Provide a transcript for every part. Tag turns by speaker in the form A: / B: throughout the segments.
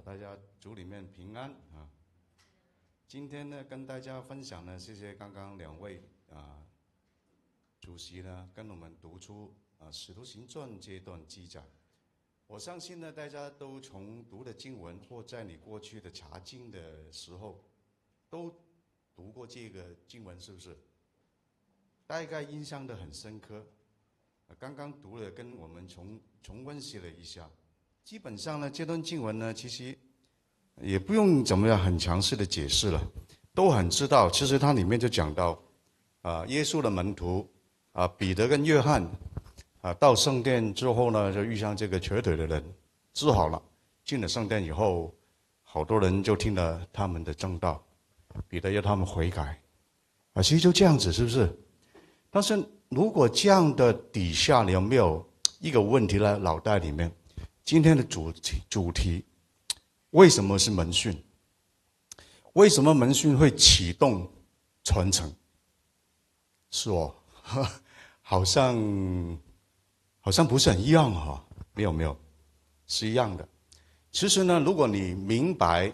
A: 大家主里面平安啊！今天呢，跟大家分享呢，谢谢刚刚两位主席呢，跟我们读出《使徒行传》这段记载。我相信呢，大家都从读的经文或在你过去的查经的时候，都读过这个经文，是不是？大概印象都很深刻。刚刚读了，跟我们重温习了一下。基本上呢，这段经文呢，其实也不用怎么样很详细的解释了，都很知道。其实它里面就讲到，耶稣的门徒彼得跟约翰到圣殿之后呢，就遇上这个瘸腿的人，治好了。进了圣殿以后，好多人就听了他们的正道，彼得要他们悔改，其实就这样子，是不是？但是如果这样的底下，你有没有一个问题在脑袋里面？今天的主题，为什么是门训？为什么门训会启动传承？是哦，好像不是很一样哈。没有，是一样的。其实呢，如果你明白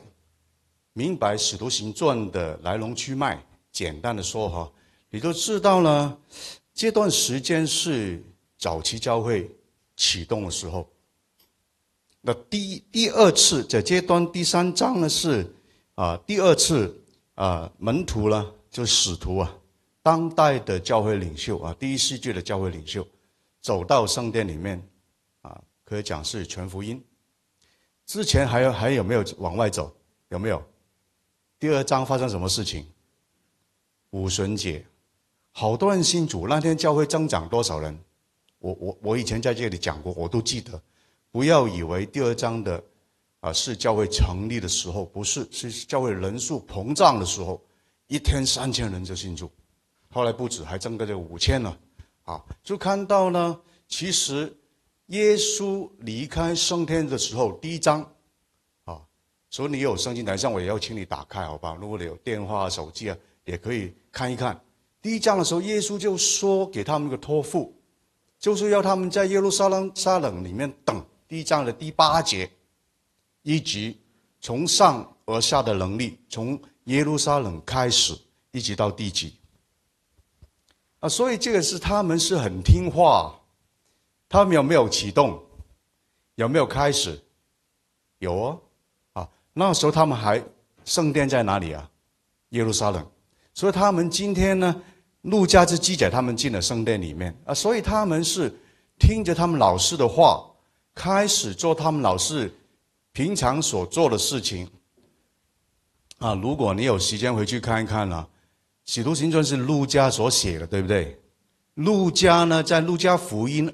A: 《使徒行传》的来龙去脉，简单的说哈，你就知道呢，这段时间是早期教会启动的时候。那第二次在阶段第3章呢是第二次门徒呢就是使徒当代的教会领袖第一世纪的教会领袖走到圣殿里面可以讲是传福音。之前还有没有往外走？有没有？第2章发生什么事情？五旬节，好多人信主，那天教会增长多少人？我以前在这里讲过，我都记得。不要以为第2章的是教会成立的时候，不是，是教会人数膨胀的时候，一天3000人就信主，后来不止，还增个这5000了就看到呢，其实耶稣离开升天的时候，第1章所以你有圣经台上，我也要请你打开，好吧？如果你有电话、手机也可以看一看。第1章的时候，耶稣就说给他们一个托付，就是要他们在耶路撒冷里面等。第1章的第8节，一直从上而下的能力，从耶路撒冷开始，一直到地极。所以这个是他们是很听话。他们有没有启动？有没有开始？有那时候他们还圣殿在哪里耶路撒冷。所以他们今天呢，路加就记载他们进了圣殿里面所以他们是听着他们老师的话，开始做他们老师平常所做的事情如果你有时间回去看一看使徒行传是路加所写的，对不对？路加呢，在路加福音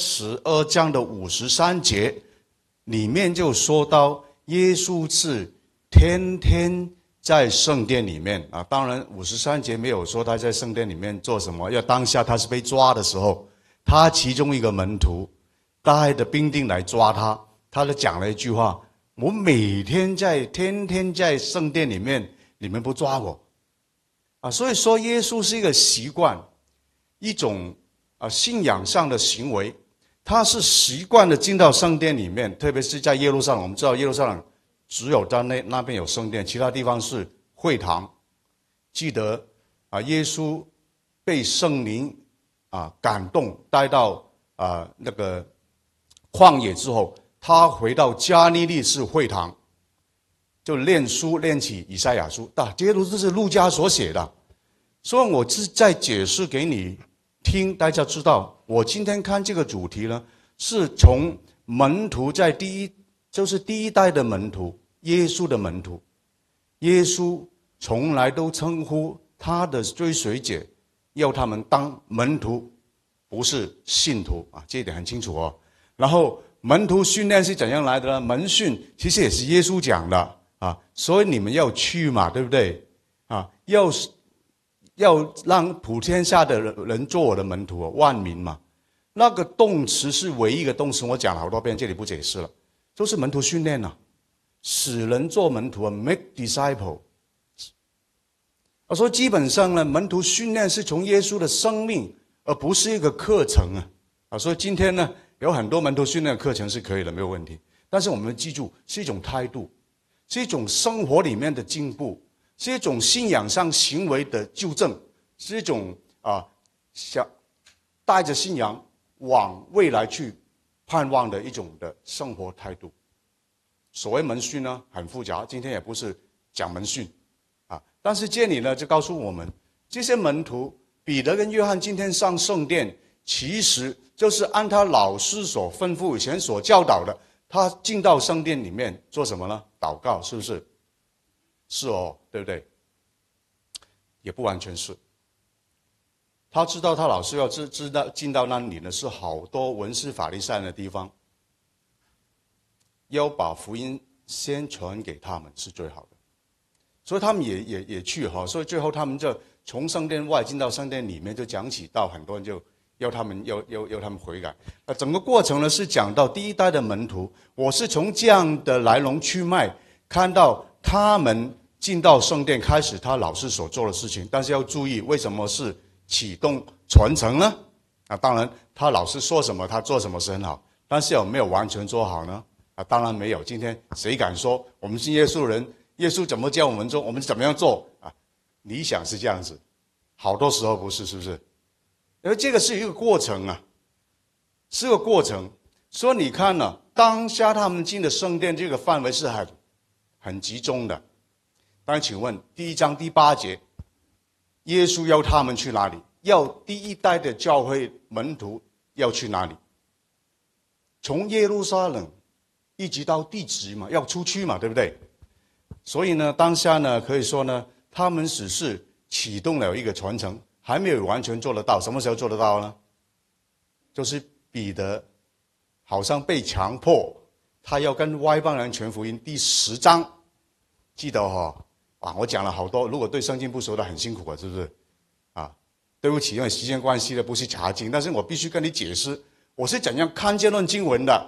A: 22章的53节里面就说到，耶稣是天天在圣殿里面当然53节没有说他在圣殿里面做什么，要当下他是被抓的时候，他其中一个门徒带着兵丁来抓他，他就讲了一句话：我天天在圣殿里面，你们不抓我所以说耶稣是一个习惯，一种信仰上的行为，他是习惯的进到圣殿里面，特别是在耶路撒冷。我们知道耶路撒冷只有在那边有圣殿，其他地方是会堂。记得耶稣被圣灵感动，带到那个旷野之后，他回到加利利是会堂，就练书练起以赛亚书，这些都是路加所写的。所以我是在解释给你听，大家知道我今天看这个主题呢，是从门徒在就是第一代的门徒，耶稣的门徒，耶稣从来都称呼他的追随者要他们当门徒，不是信徒这一点很清楚然后门徒训练是怎样来的呢？门训其实也是耶稣讲的所以你们要去嘛，对不对要让普天下的人做我的门徒万民嘛。那个动词是唯一一个动词，我讲了好多遍，这里不解释了，就是门徒训练使人做门徒make disciple。所以基本上呢，门徒训练是从耶稣的生命，而不是一个课程所以今天呢，有很多门徒训练的课程是可以的，没有问题。但是我们记住，是一种态度， 是一种生活里面的进步，是一种信仰上行为的纠正，是一种想带着信仰往未来去盼望的一种的生活态度。所谓门训呢，很复杂，今天也不是讲门训但是这里呢就告诉我们，这些门徒彼得跟约翰今天上圣殿，其实就是按他老师所吩咐以前所教导的，他进到圣殿里面做什么呢？祷告，是不是？是哦，对不对？也不完全是。他知道他老师要知道进到那里呢，是好多文士法利赛人的地方，要把福音先传给他们是最好的，所以他们也去所以最后他们就从圣殿外进到圣殿里面，就讲起到很多人就要他们悔改。整个过程呢是讲到第一代的门徒，我是从这样的来龙去脉看到他们进到圣殿开始他老师所做的事情，但是要注意为什么是启动传承呢？当然他老师说什么他做什么是很好，但是有没有完全做好呢？当然没有。今天谁敢说我们信耶稣的人，耶稣怎么教我们做，我们怎么样做理想是这样子，好多时候不是，是不是？因为这个是一个过程是个过程。所以你看当下他们进的圣殿这个范围是很集中的。当然请问第1章第8节，耶稣要他们去哪里？要第一代的教会门徒要去哪里？从耶路撒冷一直到地极嘛，要出去嘛，对不对？所以呢，当下呢，可以说呢，他们只是启动了一个传承，还没有完全做得到。什么时候做得到呢？就是彼得好像被强迫，他要跟外邦人传福音。第10章，记得我讲了好多，如果对圣经不熟的很辛苦是不是？对不起，因为时间关系的不是查经，但是我必须跟你解释，我是怎样看这段经文的。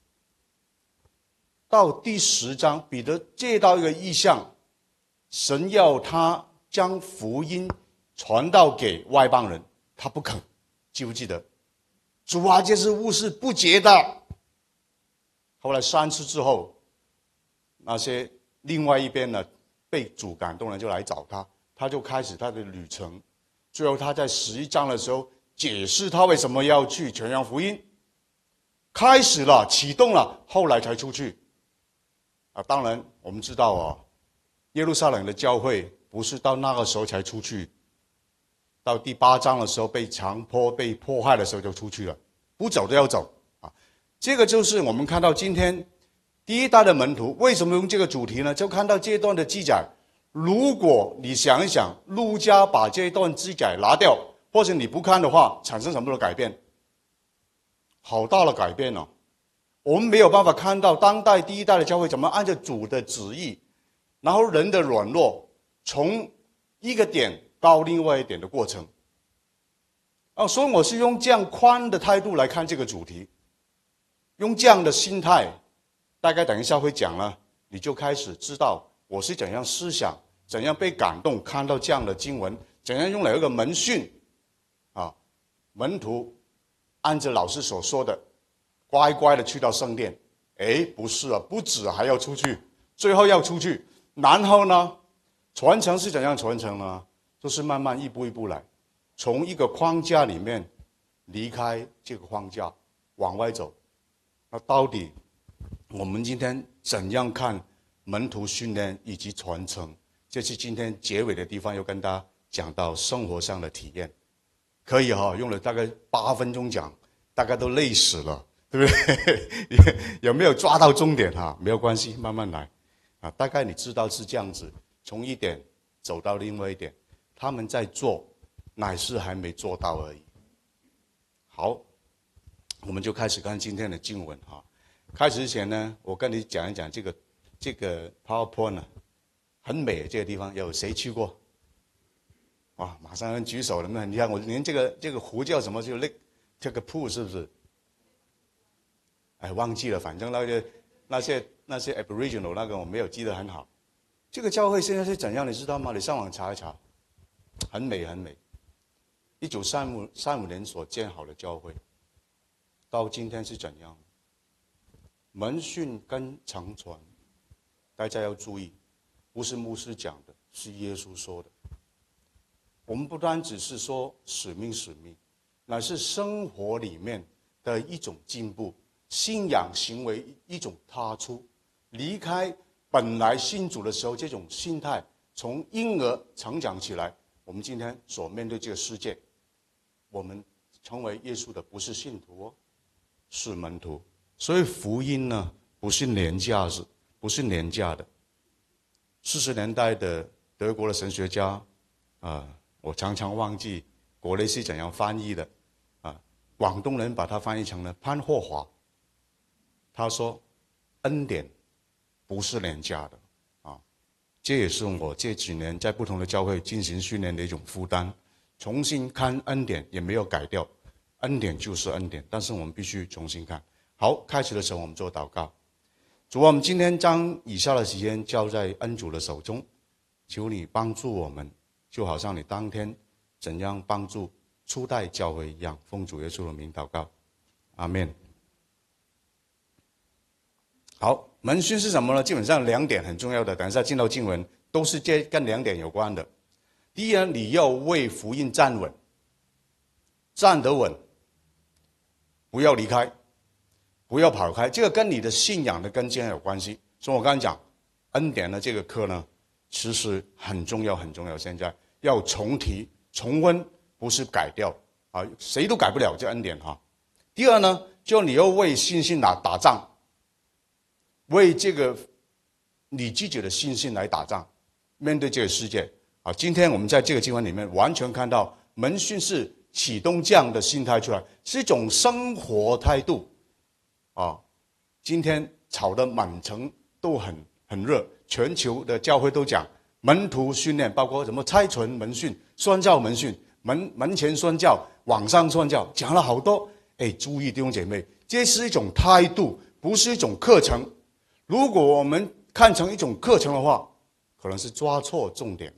A: 到第10章，彼得接到一个异象，神要他将福音传到给外邦人，他不肯，记不记得？主啊，这是物是不洁的。后来3次之后，那些另外一边呢，被主感动了，就来找他，他就开始他的旅程。最后他在11章的时候解释他为什么要去传扬福音，开始了，启动了，后来才出去。当然我们知道耶路撒冷的教会不是到那个时候才出去，到第8章的时候被强迫被迫害的时候就出去了，不走都要走这个就是我们看到今天第一代的门徒为什么用这个主题呢？就看到这段的记载。如果你想一想，路加把这一段记载拿掉，或者你不看的话，产生什么的改变？好大的改变我们没有办法看到当代第一代的教会怎么按照主的旨意，然后人的软弱从一个点到另外一点的过程所以我是用这样宽的态度来看这个主题，用这样的心态，大概等一下会讲了，你就开始知道我是怎样思想，怎样被感动，看到这样的经文，怎样用了一个门训门徒按着老师所说的乖乖的去到圣殿。不是不止还要出去，最后要出去，然后呢传承是怎样传承呢？就是慢慢一步一步来，从一个框架里面离开这个框架往外走。那到底我们今天怎样看门徒训练以及传承？这是今天结尾的地方，要跟大家讲到生活上的体验。可以用了大概8分钟讲，大概都累死了，对不对？有没有抓到重点没有关系，慢慢来大概你知道是这样子，从一点走到另外一点，他们在做，乃是还没做到而已。好，我们就开始看今天的经文开始之前呢，我跟你讲一讲这个 PowerPoint 很美，这个地方有谁去过？马上有人举手了。你看我连这个湖叫什么？就 Lake Tekapo 是不是？忘记了，反正那些 Aboriginal 那个我没有记得很好。这个教会现在是怎样，你知道吗？你上网查一查，很美很美。1935年所建好的教会，到今天是怎样？门训跟承传， 大家要注意，不是牧师讲的，是耶稣说的。我们不单只是说使命，乃是生活里面的一种进步，信仰行为一种踏出，离开本来信主的时候这种心态，从婴儿成长起来，我们今天所面对这个世界，我们成为耶稣的不是信徒哦，是门徒。所以福音呢，不是廉价的。40年代的德国的神学家我常常忘记国内是怎样翻译的广东人把它翻译成了潘霍华。他说恩典不是廉价的这也是我这几年在不同的教会进行训练的一种负担。重新看恩典也没有改掉，恩典就是恩典，但是我们必须重新看。好，开始的时候我们做祷告。主啊，我们今天将以下的时间交在恩主的手中，求你帮助我们，就好像你当天怎样帮助初代教会一样，奉主耶稣的名祷告，阿们。好，门训是什么呢？基本上2点很重要的，等一下进到经文都是跟2点有关的。第一呢，你要为福音站稳，站得稳，不要离开，不要跑开，这个跟你的信仰的根基有关系。所以我刚才讲恩典的这个课呢，其实很重要。现在要重提重温，不是改掉谁都改不了这恩典第二呢，就你要为信心打仗，为这个你自己的信心来打仗，面对这个世界今天我们在这个经文里面完全看到门训是启动这样的心态出来，是一种生活态度今天炒得满城都很热，全球的教会都讲门徒训练，包括什么差传门训、宣教门训、门前宣教、网上宣教，讲了好多。注意弟兄姐妹，这是一种态度，不是一种课程。如果我们看成一种课程的话，可能是抓错重点。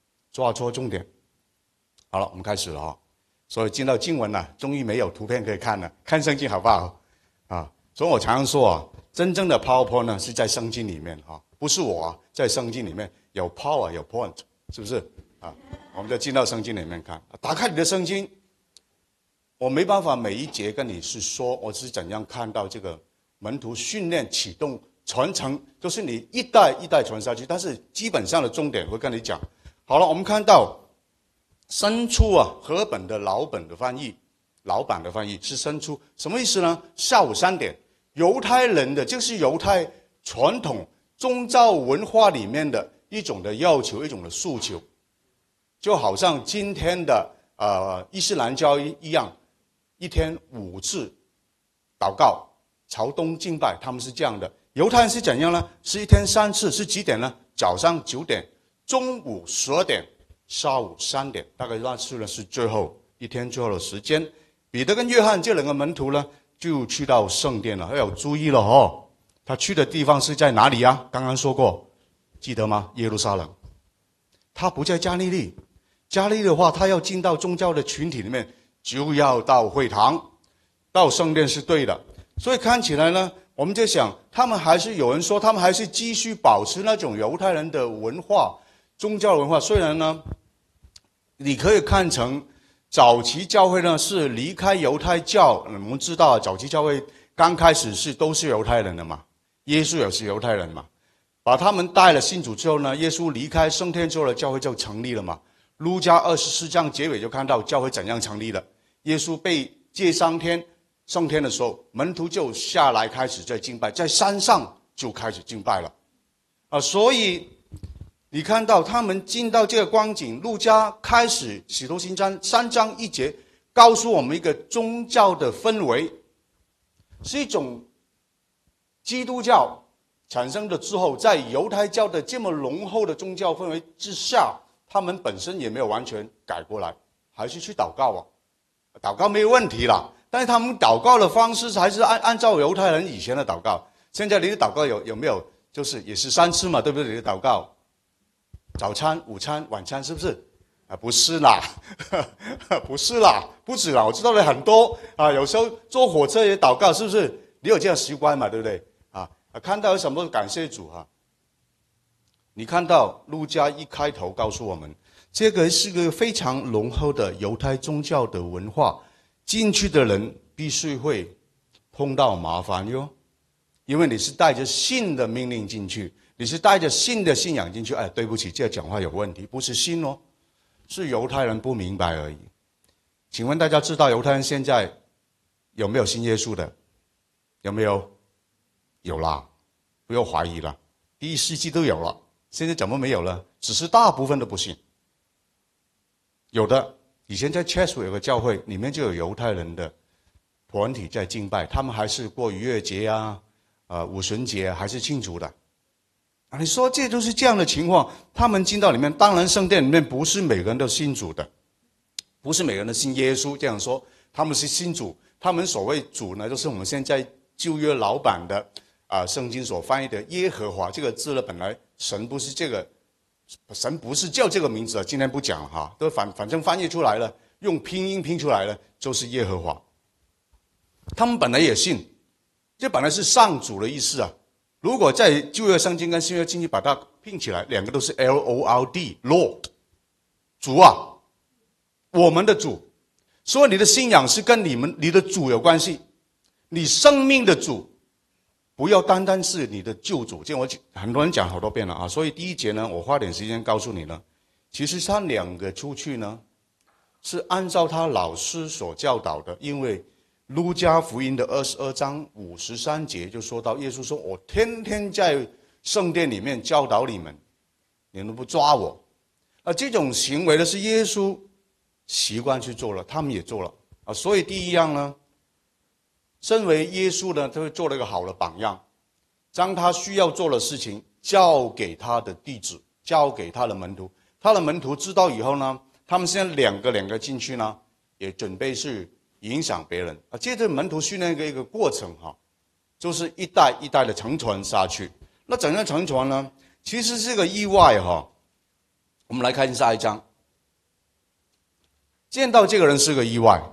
A: 好了，我们开始了所以进到经文了，终于没有图片可以看了，看圣经好不好所以我常常说真正的 PowerPoint 呢是在圣经里面不是我在圣经里面有 Power 有 Point， 是不是我们就进到圣经里面看，打开你的圣经。我没办法每一节跟你是说我是怎样看到这个门徒训练启动传承，就是你一代一代传下去，但是基本上的重点会跟你讲。好了，我们看到生出和本的老版的翻译是生出，什么意思呢？下午3点，犹太人的这是犹太传统宗教文化里面的一种的要求，一种的诉求，就好像今天的伊斯兰教一样，一天5次祷告，朝东敬拜，他们是这样的。犹太人是怎样呢？是一天3次，是几点呢？早上9点，中午12点，下午3点，大概那次呢是最后一天最后的时间。彼得跟约翰这2个门徒呢，就去到圣殿了。要注意了他去的地方是在哪里刚刚说过，记得吗？耶路撒冷。他不在加利利，加利利的话，他要进到宗教的群体里面，就要到会堂，到圣殿是对的。所以看起来呢，我们在想，他们还是有人说，他们还是继续保持那种犹太人的文化、宗教文化。虽然呢，你可以看成早期教会呢是离开犹太教。我们知道早期教会刚开始都是犹太人的嘛，耶稣也是犹太人嘛，把他们带了信主之后呢，耶稣离开升天之后的教会就成立了嘛。路加24章结尾就看到教会怎样成立的。耶稣被接升天的时候，门徒就下来开始在敬拜，在山上就开始敬拜了所以你看到他们进到这个光景，路加开始使徒行传3章1节告诉我们一个宗教的氛围，是一种基督教产生的之后，在犹太教的这么浓厚的宗教氛围之下，他们本身也没有完全改过来，还是去祷告祷告没有问题啦，但是他们祷告的方式还是按照犹太人以前的祷告。现在你的祷告有没有就是也是3次嘛，对不对？你的祷告早餐、午餐、晚餐，是不是不是啦不是啦，不止啦，我知道了很多有时候坐火车也祷告，是不是？你有这样习惯嘛，对不对看到有什么感谢主你看到路加一开头告诉我们，这个是个非常浓厚的犹太宗教的文化，进去的人必须会碰到麻烦哟，因为你是带着信的命令进去，你是带着信的信仰进去。对不起，这讲话有问题，不是信哦，是犹太人不明白而已。请问大家知道犹太人现在有没有信耶稣的？有没有？有啦，不要怀疑了，第一世纪都有了，现在怎么没有了？只是大部分都不信。有的，以前在 Cheswood 有个教会，里面就有犹太人的团体在敬拜，他们还是过逾越节啊、五旬节还是庆祝的。你说这就是这样的情况，他们进到里面，当然圣殿里面不是每个人都信主的，不是每个人都信耶稣。这样说，他们是信主，他们所谓主呢，就是我们现在旧约老版的圣经所翻译的耶和华这个字呢，本来神不是这个，神不是叫这个名字，今天不讲哈，都反正翻译出来了，用拼音拼出来了，就是耶和华。他们本来也信，这本来是上主的意思啊。如果在旧约圣经跟新约圣经把它拼起来，两个都是 Lord Lord， 主啊，我们的主。所以你的信仰是跟你的主有关系，你生命的主，不要单单是你的救主。这我很多人讲好多遍了啊。所以第一节呢，我花点时间告诉你呢，其实他两个出去呢，是按照他老师所教导的，因为路加福音的22章53节就说到，耶稣说：“我天天在圣殿里面教导你们，你们不抓我。”这种行为呢，是耶稣习惯去做了，他们也做了所以第一样呢，身为耶稣呢，他会做了一个好的榜样，将他需要做的事情交给他的弟子，交给他的门徒。他的门徒知道以后呢，他们现在两个进去呢，也准备是影响别人接着门徒训练一个过程就是一代一代的承传下去。那怎样承传呢？其实是个意外我们来看下一章。见到这个人是个意外，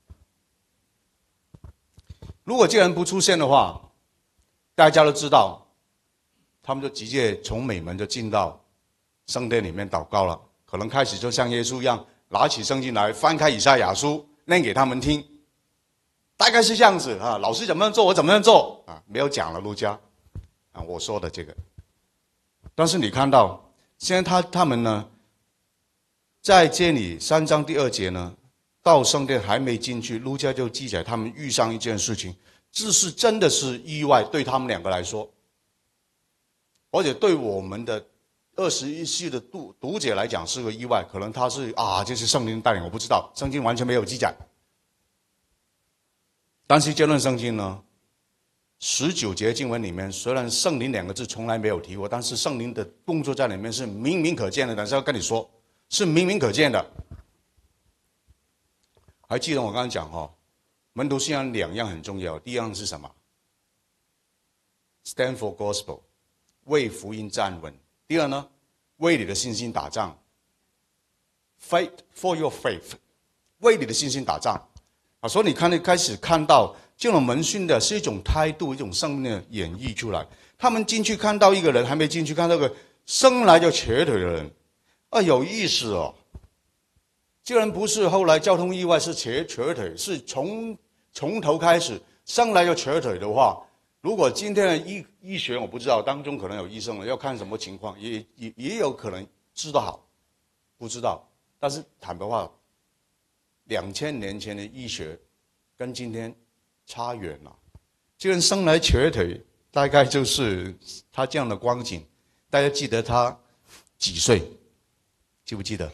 A: 如果这个人不出现的话，大家都知道，他们就直接从美门就进到圣殿里面祷告了，可能开始就像耶稣一样，拿起圣经来翻开以赛亚书念给他们听，大概是这样子老师怎么样做我怎么样做没有讲了路加我说的这个。但是你看到现在他们呢，在这里3章第2节呢，到圣殿还没进去，路加就记载他们遇上一件事情，这是真的是意外，对他们两个来说，而且对我们的21世纪的读者来讲是个意外。可能他是这是圣灵带领，我不知道，圣经完全没有记载。但是这段圣经呢，19节经文里面，虽然圣灵两个字从来没有提过，但是圣灵的动作在里面是明明可见的。但是要跟你说，是明明可见的。还记得我刚才讲门徒信仰两样很重要，第一样是什么？ Stand for gospel， 为福音站稳。第二呢，为你的信心打仗， Fight for your faith， 为你的信心打仗所以你开始看到这种门训的是一种态度，一种生命的演绎出来。他们进去看到一个人，还没进去看到个生来就瘸腿的人有意思这个人不是后来交通意外是瘸腿，是从头开始生来就瘸腿的话，如果今天的医学我不知道，当中可能有医生了，要看什么情况，也有可能治得好，不知道。但是坦白话，2000年前的医学跟今天差远了。这个人生来瘸腿，大概就是他这样的光景。大家记得他几岁？记不记得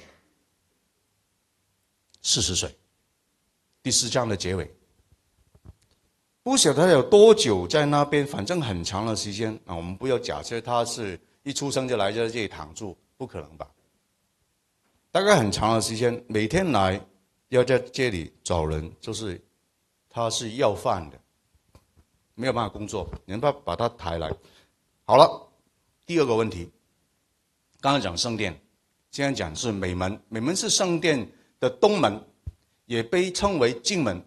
A: ？40岁。第4章的结尾，不晓得他有多久在那边，反正很长的时间我们不要假设他是一出生就来在这里躺住，不可能吧？大概很长的时间，每天来要在这里找人，就是他是要饭的，没有办法工作，你们把他抬来。好了，第二个问题，刚才讲圣殿，现在讲是美门。美门是圣殿的东门，也被称为进门。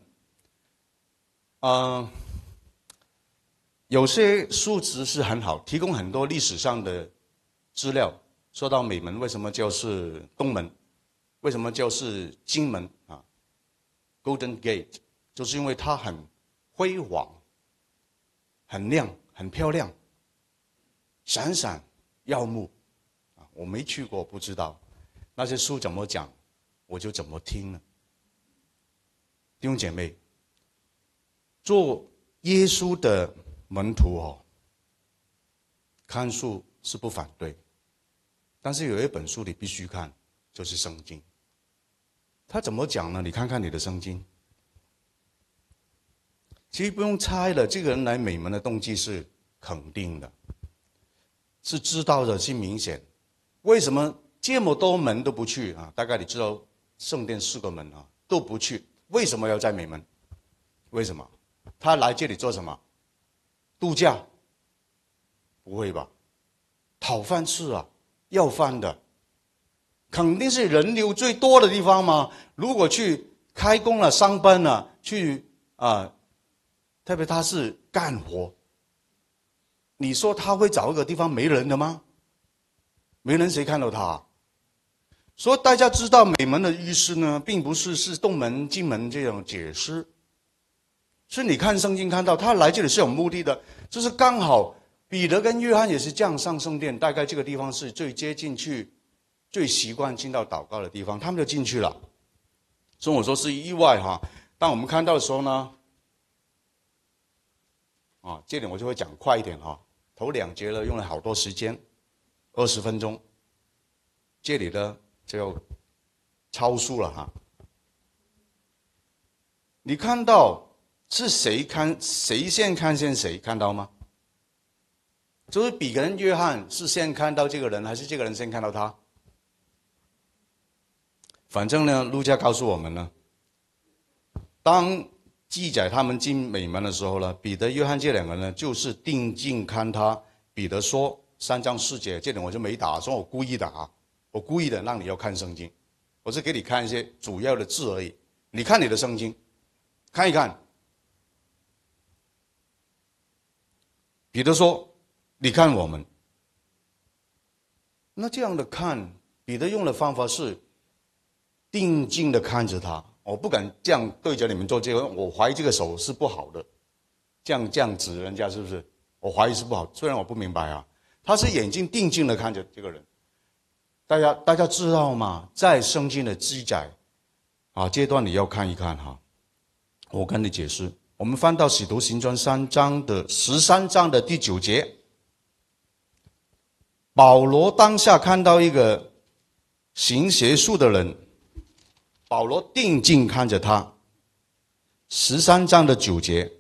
A: 有些数值是很好，提供很多历史上的资料，说到美门为什么就是东门，为什么就是金门啊 ，Golden Gate， 就是因为它很辉煌、很亮、很漂亮，闪闪耀目啊！我没去过，不知道那些书怎么讲，我就怎么听了。弟兄姐妹，做耶稣的门徒看书是不反对，但是有一本书你必须看，就是圣经。他怎么讲呢？你看看你的圣经。其实不用猜了，这个人来美门的动机是肯定的，是知道的，是明显。为什么这么多门都不去啊？大概你知道圣殿4个门啊，都不去。为什么要在美门？为什么？他来这里做什么？度假？不会吧？讨饭吃啊，要饭的，肯定是人流最多的地方嘛。如果去开工了、上班了，去特别他是干活，你说他会找一个地方没人的吗？没人谁看到他啊？所以大家知道美门的意思呢，并不是东门、金门这种解释，是你看圣经看到他来这里是有目的的，就是刚好彼得跟约翰也是这样上圣殿，大概这个地方是最接近去、最习惯进到祷告的地方，他们就进去了。所以我说是意外哈。当我们看到的时候呢，这点我就会讲快一点哈。头2节了，用了好多时间，20分钟，这里呢就超速了哈。你看到是谁先看见谁，看到吗？就是彼得跟约翰是先看到这个人，还是这个人先看到他？反正呢，路加告诉我们呢，当记载他们进美门的时候呢，彼得、约翰这2个人呢，就是定睛看他。彼得说3章4节，这点我就没打，说我故意的啊，我故意的让你要看圣经，我是给你看一些主要的字而已。你看你的圣经，看一看。彼得说：“你看我们。”那这样的看，彼得用的方法是定睛的看着他。我不敢这样对着你们做这个，我怀疑这个手是不好的，这样指人家是不是？我怀疑是不好，虽然我不明白啊。他是眼睛定睛的看着这个人。大家知道吗？在圣经的记载这段你要看一看哈。我跟你解释，我们翻到《使徒行传》13章的第9节，保罗当下看到一个行邪术的人，保罗定睛看着他。13章的9节，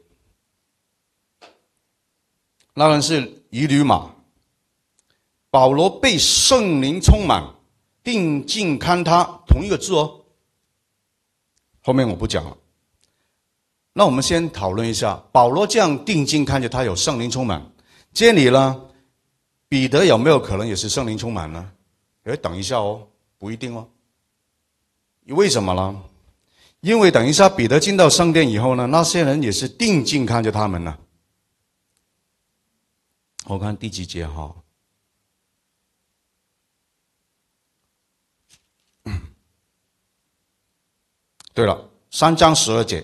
A: 那人是以吕马。保罗被圣灵充满，定睛看他，同一个字哦。后面我不讲了。那我们先讨论一下，保罗这样定睛看着他，有圣灵充满。这里呢，彼得有没有可能也是圣灵充满呢？等一下哦，不一定哦。为什么呢？因为等一下彼得进到圣殿以后呢，那些人也是定睛看着他们呢。我看第几节哈？对了，3章12节，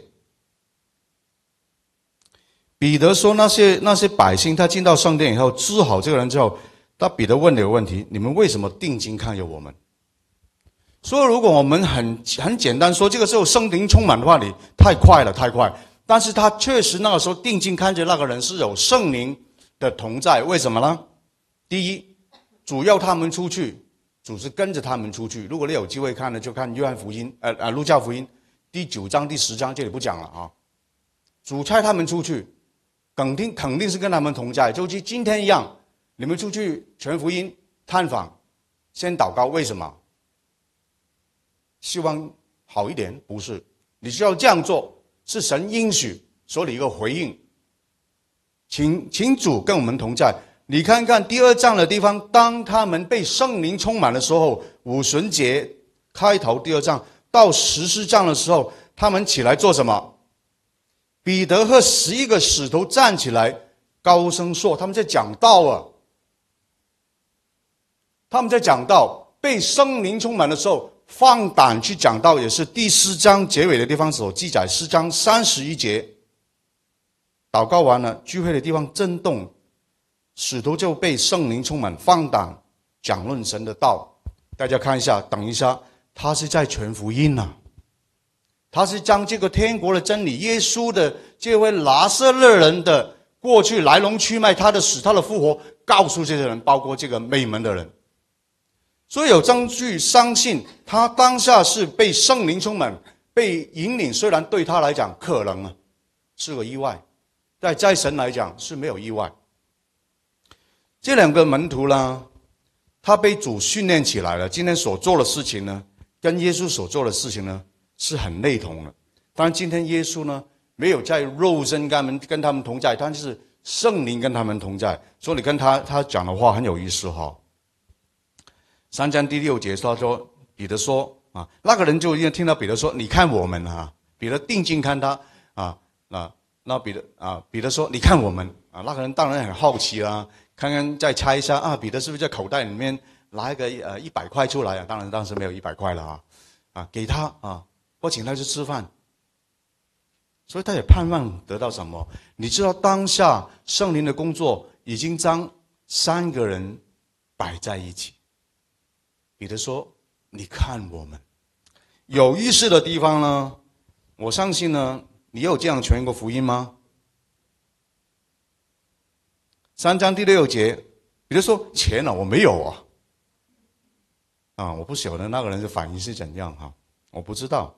A: 彼得说那些百姓，他进到圣殿以后治好这个人之后，彼得问了一个问题：你们为什么定睛看着我们？所以如果我们很简单说这个时候圣灵充满的话，你太快了，太快。但是他确实那个时候定睛看着那个人是有圣灵的同在，为什么呢？第一，主要他们出去，主是跟着他们出去。如果你有机会看呢，就看约翰福音路加福音第9章第10章，这里不讲了啊。主差他们出去，肯定是跟他们同在，就像今天一样，你们出去传福音、探访，先祷告，为什么？希望好一点？不是，你需要这样做，是神应许所里一个回应。请主跟我们同在。你看看第2章的地方，当他们被圣灵充满的时候，五旬节开头第2章到14章的时候，他们起来做什么？彼得和11个使徒站起来，高声说，他们在讲道啊。 他们在讲道被圣灵充满的时候，放胆去讲道，也是第4章结尾的地方所记载，4章31节。祷告完了，聚会的地方震动，使徒就被圣灵充满，放胆讲论神的道。大家看一下，等一下，他是在传福音啊，他是将这个天国的真理，耶稣的这位拿撒勒人的过去来龙去脉，他的死，他的复活，告诉这些人，包括这个美门的人。所以有证据相信他当下是被圣灵充满，被引领，虽然对他来讲可能是个意外，但在神来讲是没有意外。这2个门徒呢，他被主训练起来了，今天所做的事情呢，跟耶稣所做的事情呢是很类同的。当然今天耶稣呢没有在肉身跟他们同在，但是圣灵跟他们同在。所以你跟他讲的话很有意思3章第6节，他说，彼得说那个人就听到彼得说，你看我们彼得定睛看他那彼得说，你看我们那个人当然很好奇啦，看看再猜一下彼得是不是在口袋里面拿一个100块出来当然当时没有100块了给他或请他去吃饭。所以他也盼望得到什么？你知道当下圣灵的工作已经将3个人摆在一起。彼得说，你看我们。有意思的地方呢，我相信呢，你有这样传过福音吗？3章第6节，彼得说，钱我没有我不晓得那个人的反应是怎样我不知道。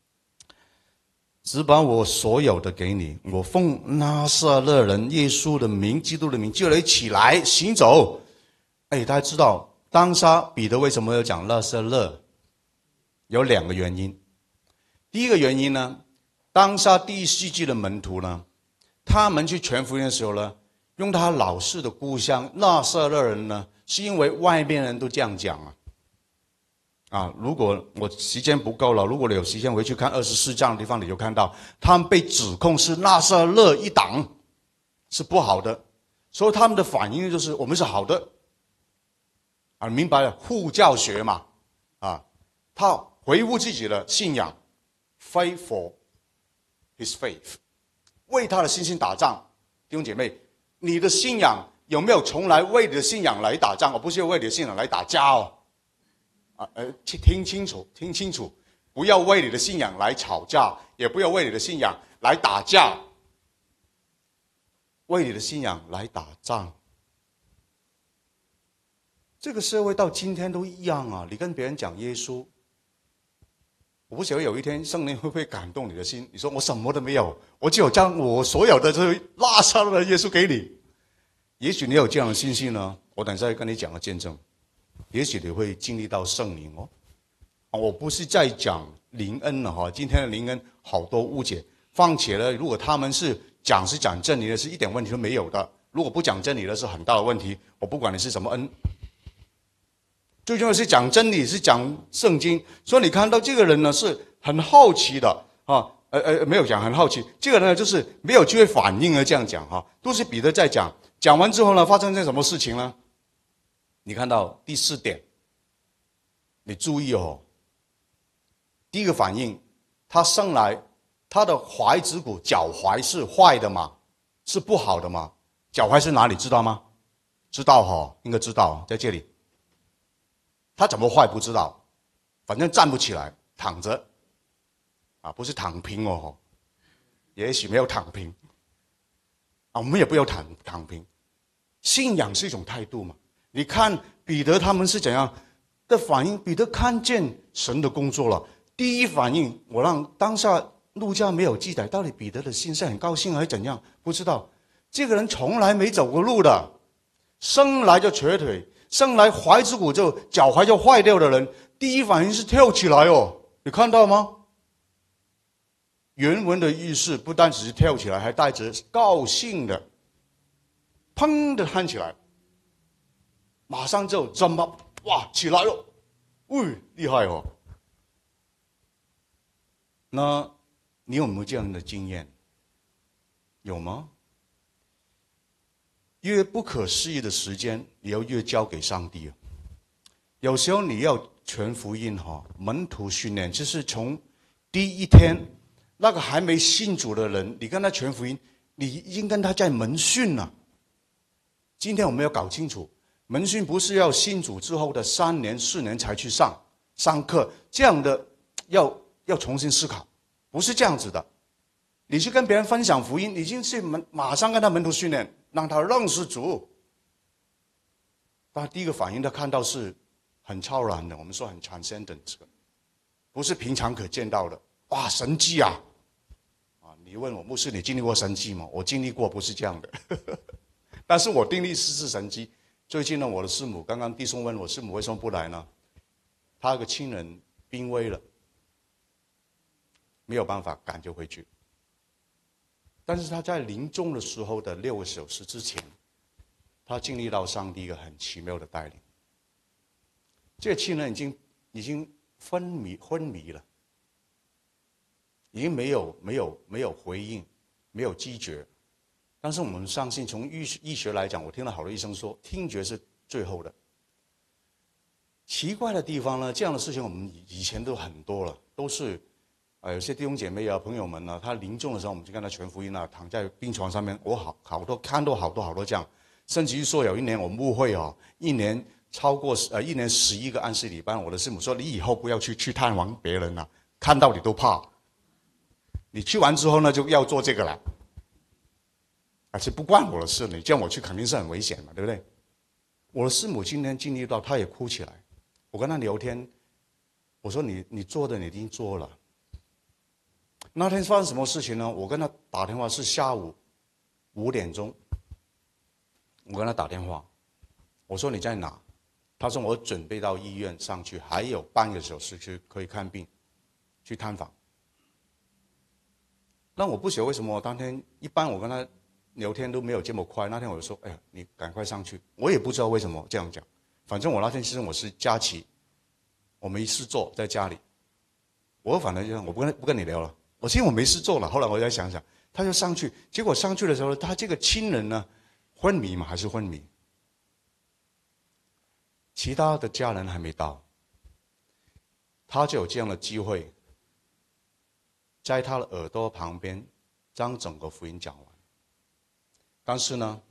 A: 只把我所有的给你，我奉拿撒勒人耶稣的名，基督的名，叫你起来行走。大家知道当下彼得为什么要讲拿撒勒？有2个原因。第一个原因呢，当下第1世纪的门徒呢，他们去传福音的时候呢，用他老式的故乡拿撒勒人呢，是因为外面人都这样讲如果我时间不够了，如果你有时间回去看24章的地方，你就看到他们被指控是拿撒勒一党，是不好的，所以他们的反应就是我们是好的明白了，护教学嘛他维护自己的信仰 ，fight for his faith， 为他的信心打仗。弟兄姐妹，你的信仰有没有从来为你的信仰来打仗，而不是为你的信仰来打架听清楚，听清楚，不要为你的信仰来吵架，也不要为你的信仰来打架，为你的信仰来打仗。这个社会到今天都一样你跟别人讲耶稣，我不晓得有一天圣灵会不会感动你的心，你说我什么都没有，我只有将我所有的这拉撒勒的耶稣给你。也许你有这样的信心呢，我等一下跟你讲个见证，也许你会经历到圣灵我不是在讲灵恩了今天的灵恩好多误解，况且呢，如果他们是讲真理的，是一点问题都没有的；如果不讲真理的，是很大的问题。我不管你是什么恩，最重要是讲真理，是讲圣经。所以你看到这个人呢，是很好奇的没有讲很好奇，这个人呢就是没有机会反应这样讲都是彼得在讲。讲完之后呢，发生件什么事情呢？你看到第4点，你注意第一个反应，他生来他的踝子骨脚踝是坏的吗？是不好的吗？脚踝是哪里知道吗？知道应该知道在这里。他怎么坏不知道，反正站不起来，躺着不是躺平也许没有躺平我们也不要躺平。信仰是一种态度嘛。你看彼得他们是怎样的反应？彼得看见神的工作了，第一反应，我让当下路加没有记载，到底彼得的心是很高兴还是怎样？不知道。这个人从来没走过路的，生来就瘸腿，生来踝子骨就脚踝就坏掉的人，第一反应是跳起来你看到吗？原文的意思不单只是跳起来，还带着高兴的，砰的喊起来，马上就怎么起来了，厉害那你有没有这样的经验？有吗？越不可思议的时间，你要越交给上帝有时候你要传福音门徒训练，就是从第一天那个还没信主的人，你跟他传福音，你已经跟他在门训了。今天我们要搞清楚，门训不是要信主之后的3年4年才去上课，这样的要重新思考，不是这样子的。你去跟别人分享福音，已经是马上跟他门徒训练，让他认识主。他第一个反应他看到是很超然的，我们说很 transcendent， 不是平常可见到的。哇，神迹啊！你问我牧师，你经历过神迹吗？我经历过，不是这样的。但是我经历是神迹。最近呢，我的师母，刚刚弟兄问我师母为什么不来呢？他有个亲人病危了，没有办法赶就回去。但是他在临终的时候的6个小时之前，他经历到上帝一个很奇妙的带领。这个亲人已经昏迷了，已经没有回应，没有知觉。但是我们相信，从医学来讲，我听了好多医生说，听觉是最后的。奇怪的地方呢，这样的事情我们以前都很多了，都是有些弟兄姐妹啊、朋友们呢，他临终的时候，我们就跟他传福音啊，躺在病床上面，我好多看到好多这样，甚至于说有一年我们误会一年超过1年11个安息礼拜，我的师母说，你以后不要去探望别人了，看到你都怕。你去完之后呢，就要做这个了。而且不关我的事，你叫我去肯定是很危险嘛，对不对？我的师母今天经历到，她也哭起来。我跟她聊天，我说你做的你已经做了。那天发生什么事情呢？我跟她打电话是下午5点钟，我跟她打电话，我说你在哪？她说我准备到医院上去，还有半个小时去可以看病，去探访。那我不晓得为什么当天一般我跟她聊天都没有这么快，那天我就说，哎呀，你赶快上去。我也不知道为什么这样讲，反正我那天其实我是假期，我没事做，在家里。我反正就我不跟你聊了，我其实我没事做了。后来我再想想，他就上去，结果上去的时候，他这个亲人呢，昏迷嘛还是昏迷，其他的家人还没到，他就有这样的机会，在他的耳朵旁边将整个福音讲完。但是呢，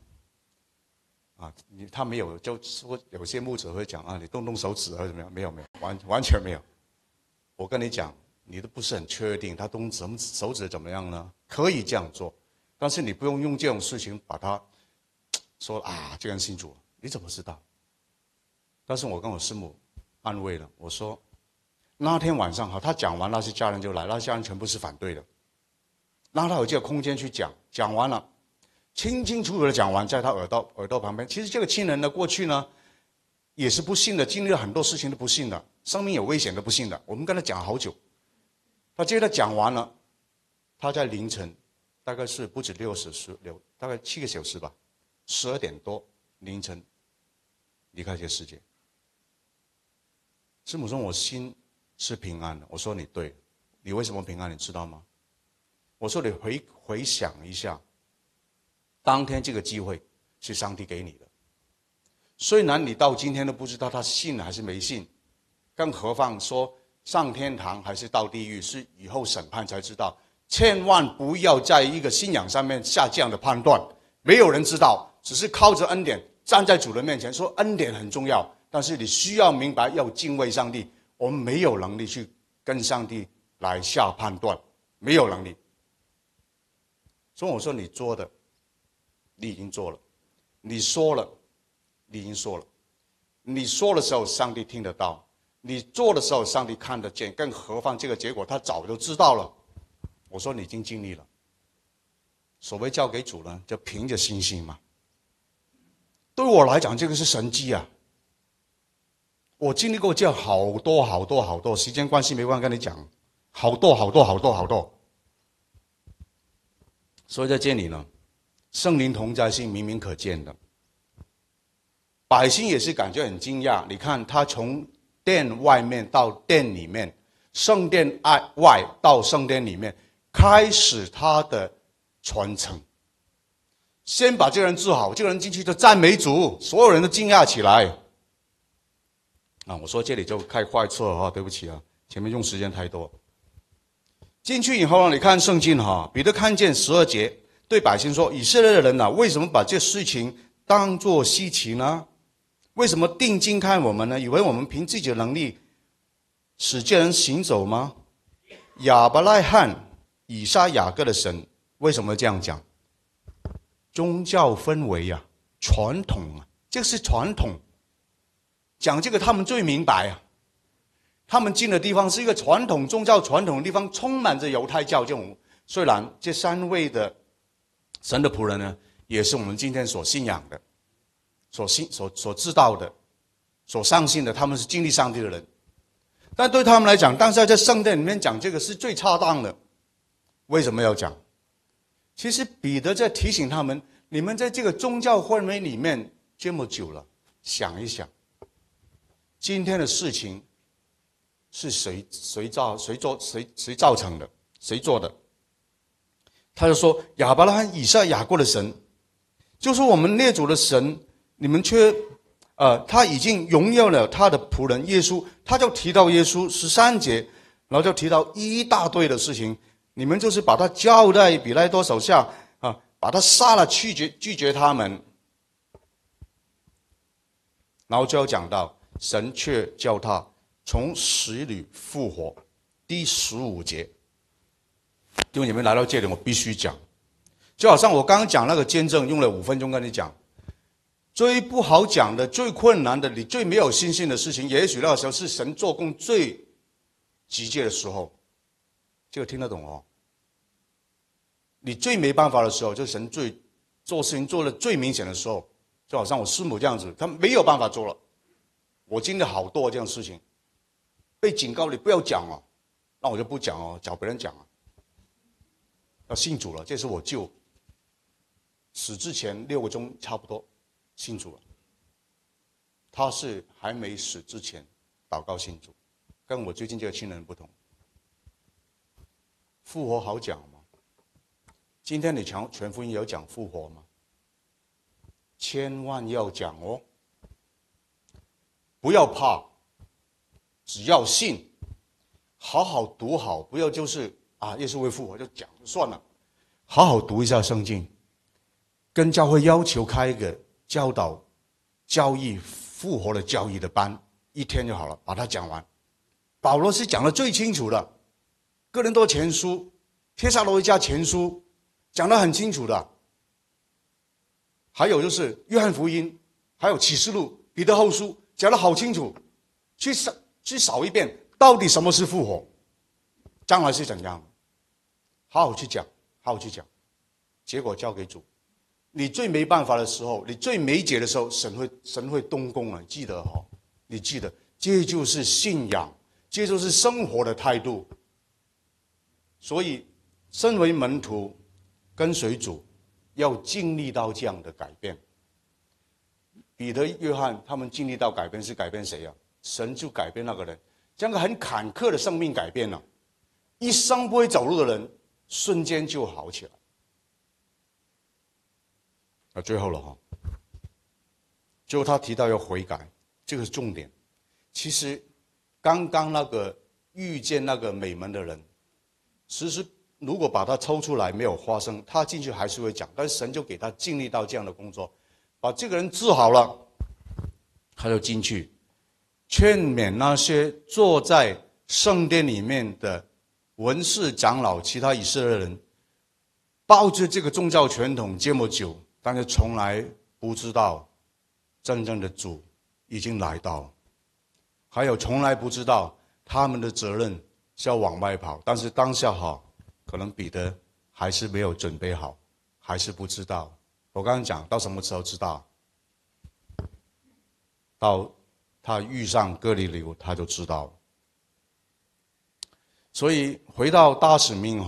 A: 他没有，就说有些牧者会讲你动手指或者怎么样，没有，完全没有。我跟你讲，你都不是很确定他动手指怎么样呢？可以这样做，但是你不用这种事情把他说这个人信主了，你怎么知道？但是我跟我师母安慰了，我说那天晚上他讲完，那些家人就来，那些家人全部是反对的，让他有这个空间去讲完了。清清楚楚的讲完，在他耳朵旁边。其实这个亲人呢，过去呢也是不信的，经历了很多事情都不信的，生命有危险都不信的。我们跟他讲好久，他接着讲完了，他在凌晨大概是不止6小时，大概7个小时吧，12点多凌晨离开这个世界。师母说我心是平安的，我说你对，你为什么平安你知道吗？我说你回想一下，当天这个机会是上帝给你的，虽然你到今天都不知道他信还是没信，更何况说上天堂还是到地狱，是以后审判才知道。千万不要在一个信仰上面下这样的判断，没有人知道，只是靠着恩典站在主人面前说恩典很重要，但是你需要明白要敬畏上帝。我们没有能力去跟上帝来下判断，没有能力。所以我说你做的你已经做了，你说了你已经说了，你说的时候上帝听得到，你做的时候上帝看得见，更何况这个结果他早就知道了。我说你已经尽力了，所谓交给主呢，就凭着信心嘛。对我来讲这个是神迹啊，我经历过这样好多，时间关系没办法跟你讲，好多。所以在这里呢，圣灵同在是明明可见的，百姓也是感觉很惊讶。你看他从殿外面到殿里面，圣殿外到圣殿里面，开始他的传承。先把这个人治好，这个人进去就赞美主，所有人都惊讶起来。 我说这里就开快车了对不起啊，前面用时间太多。进去以后呢，你看圣经彼得看见12节，对百姓说：以色列的人为什么把这事情当作稀奇呢？为什么定睛看我们呢？以为我们凭自己的能力使这人行走吗？亚伯拉罕、以撒、雅各的神，为什么这样讲？宗教氛围传统这是传统，讲这个他们最明白他们进的地方是一个传统宗教传统的地方，充满着犹太教这种。虽然这3位的神的仆人呢，也是我们今天所信仰的、所知道的、所相信的，他们是经历上帝的人。但对他们来讲，当时在圣殿里面讲这个是最恰当的。为什么要讲？其实彼得在提醒他们，你们在这个宗教氛围里面这么久了，想一想，今天的事情是谁造成的？谁做的？他就说亚伯拉罕、以撒、雅各的神，就是我们列祖的神，你们却他已经荣耀了他的仆人耶稣。他就提到耶稣13节，然后就提到一大堆的事情，你们就是把他交在比拉多手下把他杀了，拒绝他们。然后就要讲到神却叫他从死里复活。第15节，因为你们来到这里，我必须讲，就好像我刚刚讲那个见证，用了5分钟跟你讲，最不好讲的、最困难的、你最没有信心的事情，也许那个时候是神做工最急切的时候。这个听得懂你最没办法的时候，就是神做事情做的最明显的时候。就好像我师母这样子，她没有办法做了。我经历好多这样的事情，被警告你不要讲那我就不讲找别人讲要信主了，这是我舅死之前6个钟差不多信主了。他是还没死之前祷告信主，跟我最近这个亲人不同。复活好讲吗？今天你全福音有讲复活吗？千万要讲不要怕，只要信，好好读好，不要就是耶稣会复活就讲就算了，好好读一下圣经，跟教会要求开一个教导教义复活的教义的班，1天就好了，把它讲完。保罗是讲得最清楚的，哥林多前书、帖撒罗尼迦前书讲得很清楚的。还有就是约翰福音，还有启示录、彼得后书讲得好清楚，去扫一遍，到底什么是复活，将来是怎样，好好去讲，好好去讲，结果交给主。你最没办法的时候，你最没解的时候，神会动工记得你记得，这就是信仰，这就是生活的态度。所以，身为门徒，跟随主，要经历到这样的改变。彼得、约翰他们经历到改变，是改变谁神就改变那个人，这样个很坎坷的生命改变了，一生不会走路的人，瞬间就好起来。最后了最后他提到要悔改，这个是重点。其实刚刚那个遇见那个美门的人，其实如果把他抽出来没有发生，他进去还是会讲，但是神就给他经历到这样的工作，把这个人治好了，他就进去劝勉那些坐在圣殿里面的文士长老、其他以色列人，抱着这个宗教传统这么久，但是从来不知道真正的主已经来到，还有从来不知道他们的责任是要往外跑。但是当下可能彼得还是没有准备好，还是不知道。我刚刚讲到什么时候知道？到他遇上哥尼流，他就知道了。所以回到大使命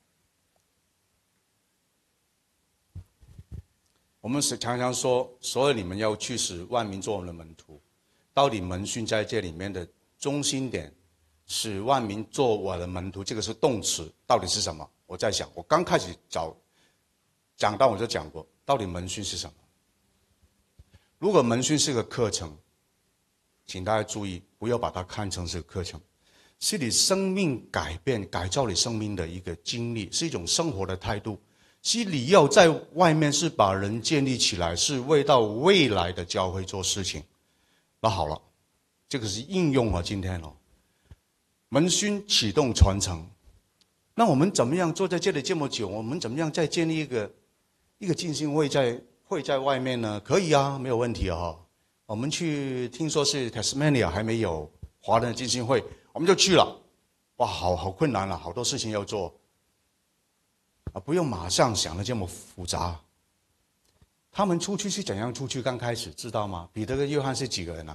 A: 我们常常说，所有你们要去使万民做我们的门徒。到底门训在这里面的中心点，使万民做我的门徒，这个是动词，到底是什么？我在想，我刚开始讲到我就讲过，到底门训是什么？如果门训是个课程，请大家注意， 不要把它看成是课程，是你生命改变、改造你生命的一个经历，是一种生活的态度。是你要在外面是把人建立起来，是为到未来的教会做事情。那好了，这个是应用啊，今天门训启动传承。那我们怎么样坐在这里这么久？我们怎么样再建立一个浸信会在外面呢？可以啊，没有问题啊。我们去听说是 Tasmania 还没有华人的浸信会，我们就去了。哇，好困难了，好多事情要做啊，不用马上想的这么复杂。他们出去是怎样出去？刚开始知道吗？彼得跟约翰是几个人啊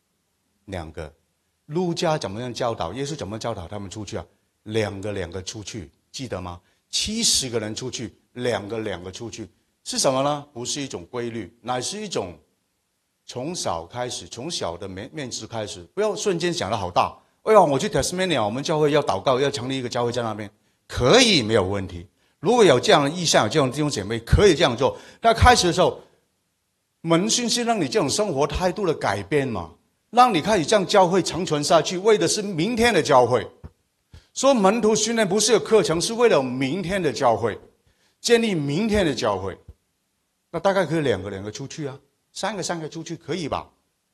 A: ？2个。路加怎么样教导？耶稣怎么教导他们出去啊？两个出去，记得吗？70个人出去，两个出去，是什么呢？不是一种规律，乃是一种从小开始，从小的面子开始，不要瞬间想得好大。哎呀，我去 Tasmania， 我们教会要祷告，要成立一个教会在那边，可以没有问题。如果有这样的意向，有这样的弟兄姐妹，可以这样做。那开始的时候，门训是让你这种生活态度的改变嘛，让你开始这样教会长存下去，为的是明天的教会。说门徒训练不是个课程，是为了明天的教会，建立明天的教会。那大概可以两个出去啊，3个出去可以吧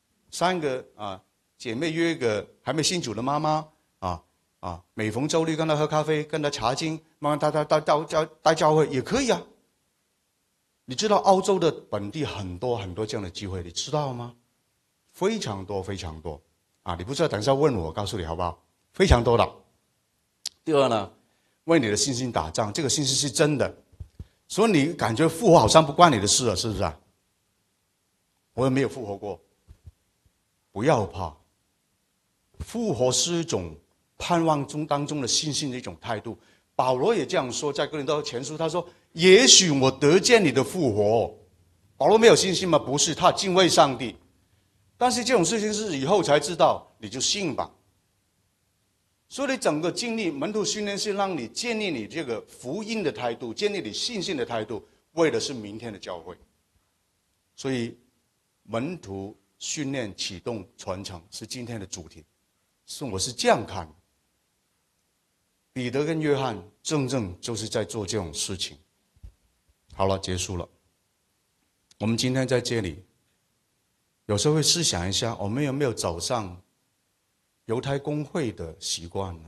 A: ？3个姐妹约一个还没信主的妈妈每逢周六跟她喝咖啡，跟她查经，慢慢带教会也可以啊。你知道澳洲的本地很多这样的机会，你知道吗？非常多你不知道等一下问我，告诉你好不好？非常多的。第二呢，为你的信心打仗，这个信心是真的，所以你感觉复活好像不关你的事了，是不是啊？我也没有复活过，不要怕，复活是一种盼望当中的信心的一种态度。保罗也这样说，在哥林多前书他说，也许我得见你的复活。保罗没有信心吗？不是，他敬畏上帝，但是这种事情是以后才知道，你就信吧。所以整个经历门徒训练是让你建立你这个福音的态度，建立你信心的态度，为的是明天的教会。所以门徒训练启动传承是今天的主题，我是这样看的。彼得跟约翰正就是在做这种事情。好了，结束了。我们今天在这里有时候会思想一下，我们有没有走上犹太公会的习惯呢？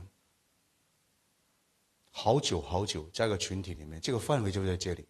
A: 好久在一个群体里面，这个范围就在这里，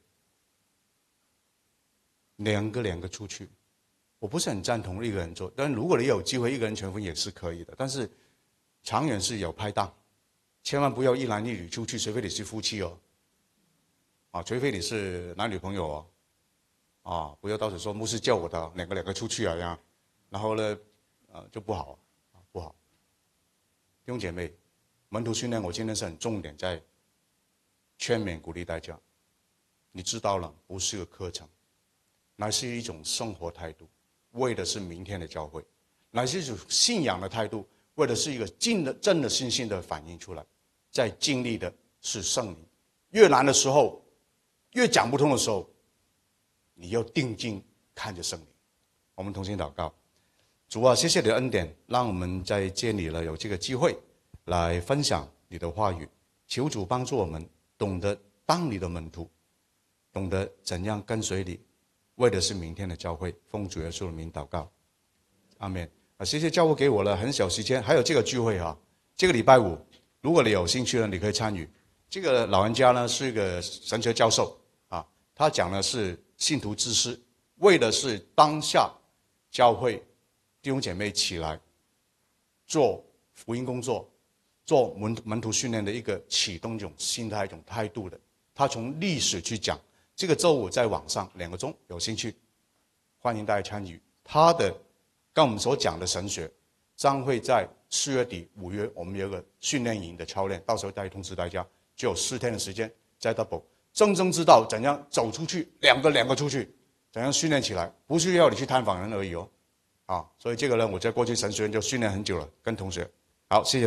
A: 两个出去。我不是很赞同一个人做，但如果你有机会一个人全福音也是可以的，但是长远是有拍档，千万不要一男一女出去，除非你是夫妻除非你是男女朋友不要到时说牧师叫我的两个出去然后呢就不好不好。弟兄姐妹，门徒训练我今天是很重点在劝勉鼓励大家，你知道了，不是个课程，乃是一种生活态度，为的是明天的教会，乃是一种信仰的态度，为的是一个真的信心的反映出来，在经历的是圣灵。越难的时候，越讲不通的时候，你要定睛看着圣灵。我们同心祷告。主啊，谢谢你的恩典，让我们在这里有这个机会来分享你的话语。求主帮助我们懂得当你的门徒，懂得怎样跟随你，为的是明天的教会。奉主耶稣的名祷告，阿们。谢谢教会给我了很小时间，还有这个聚会这个礼拜5，如果你有兴趣呢，你可以参与。这个老人家呢是一个神学教授他讲的是信徒自私，为的是当下教会弟兄姐妹起来做福音工作，做门徒训练的一个启动，一种心态，一种态度的。他从历史去讲，这个周5在网上2个钟，有兴趣欢迎大家参与。他的跟我们所讲的神学将会在4月底5月我们有个训练营的操练，到时候再通知大家，就有4天的时间在 double 真正知道怎样走出去，两个出去，怎样训练起来，不是要你去探访人而已所以这个呢，我在过去神学院就训练很久了，跟同学。好，谢谢。